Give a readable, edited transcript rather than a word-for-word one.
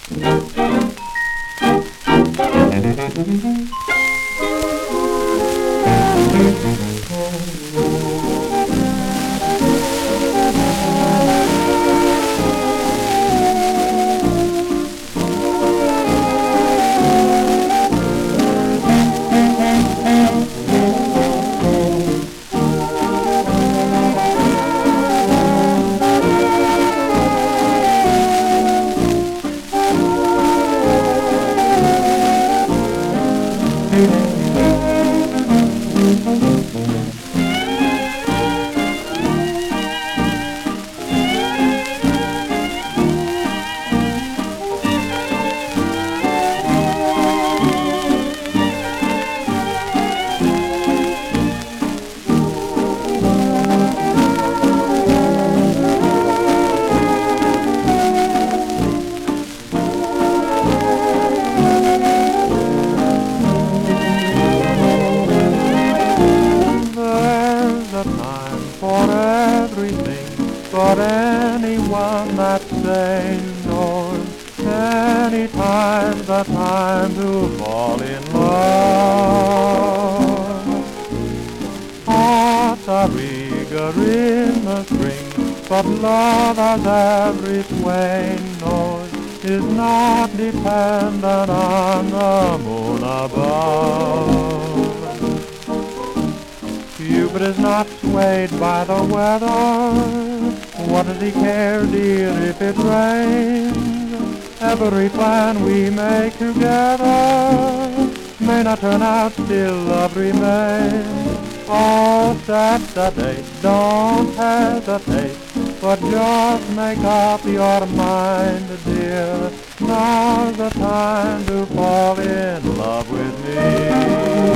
For everything, for anyone that's sane knows any time's the time to fall in love. Hearts are eager in the spring, but love, as every swain knows, is not dependent on the moon above. Cupid is not swayed by the weather. What does he care, dear, if it rains? Every plan we make together may not turn out, still love remains. Oh, set the date, don't hesitate, but just make up your mind, dear. Now's the time to fall in love with me.